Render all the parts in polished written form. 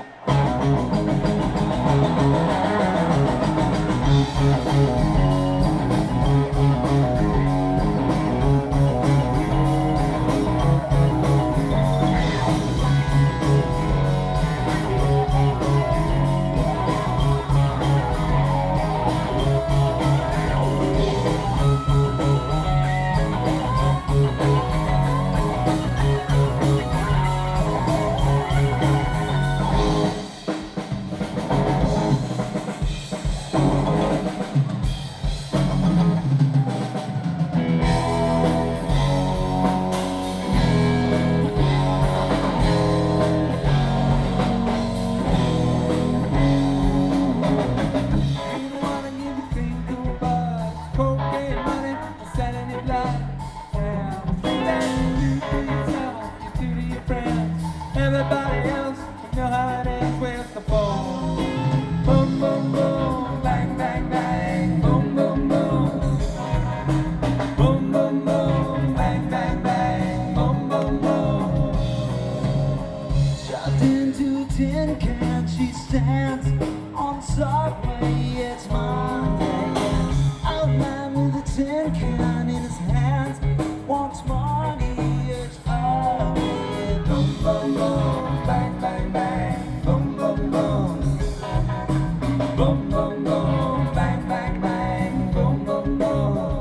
Everybody else, you know how it is with the phone. Boom, boom, boom, bang, bang, bang. Boom, boom, boom. Boom, boom, boom, bang, bang, bang. Boom, boom, boom. Shoved into a tin can, she stands on the subway. It's Monday, and old man with a tin can in his hands wants money. It's ugly. Boom, boom, boom, bang, bang, bang. Boom, boom, boom. Boom, boom, boom, bang, bang, bang. Boom, boom, boom.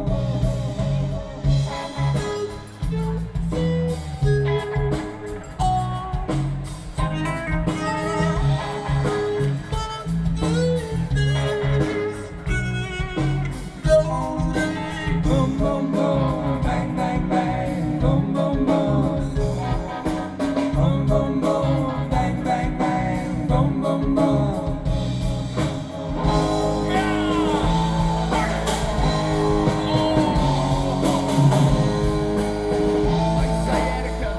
Boom, boom, boom, bang, bang, bang. Boom, boom, boom. Boom, boom, boom, bang, bang, bang. Boom, boom, boom. Like sciatica.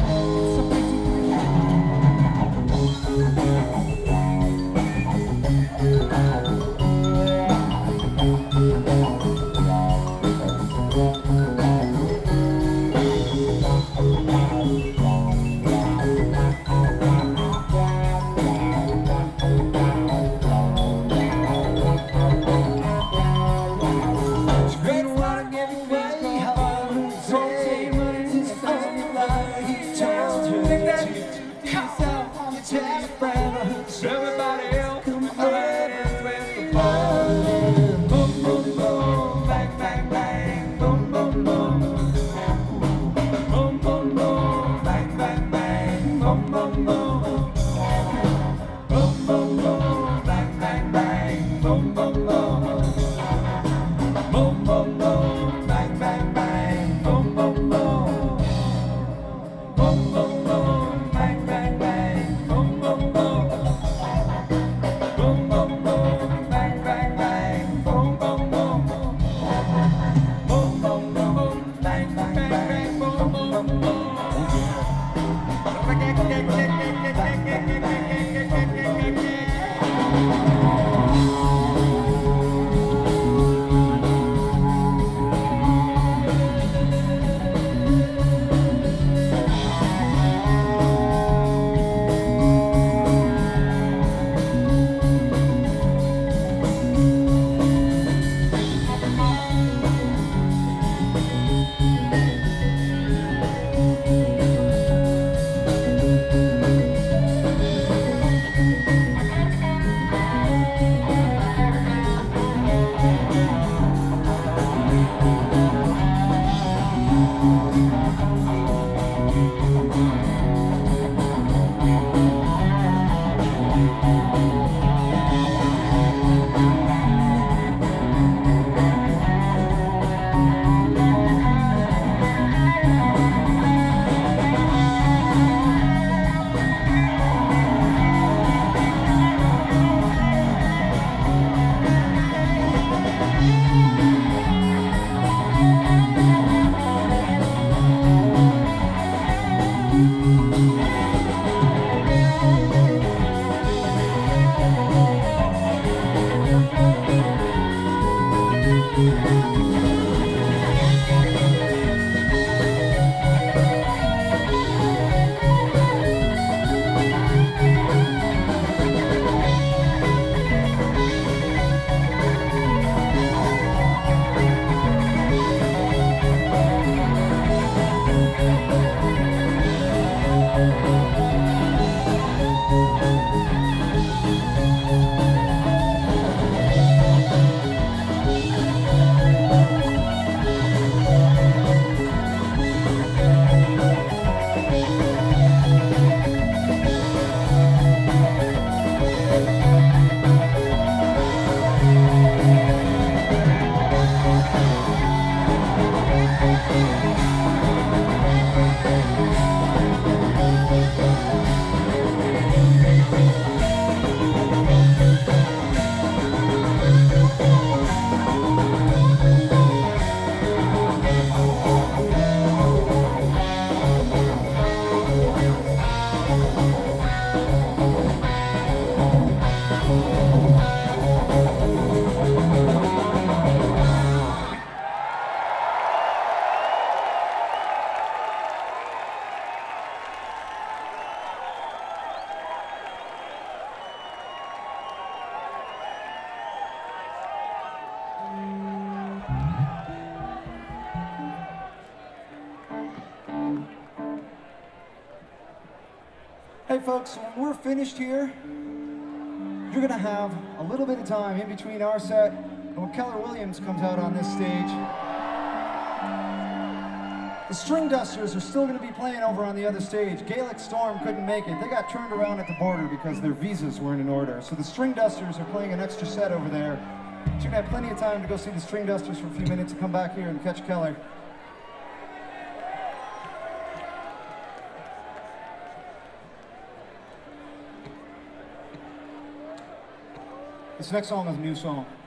Everybody else, come on, with the ball. Boom, boom, boom, bang, bang, bang. Boom, boom, boom. Boom, boom, boom, bang, bang, bang. Boom, boom, boom. Boom, boom, boom, bang, bang, bang. Boom, boom, boom. Boom, boom, boom, bang, bang, bang. Boom, boom, boom. Boom, boom, boom, bang, bang, bang. Boom, boom, boom. Boom, boom, boom, bang, bang, bang. Boom, boom, boom. Boom, boom, boom, bang, bang, bang. Boom, boom, boom. Hey folks, when we're finished here, you're gonna have a little bit of time in between our set and when Keller Williams comes out on this stage. The String Dusters are still gonna be playing over on the other stage. Gaelic Storm couldn't make it. They got turned around at the border because their visas weren't in order. So the String Dusters are playing an extra set over there. So you're gonna have plenty of time to go see the String Dusters for a few minutes and come back here and catch Keller. This next song is a new song.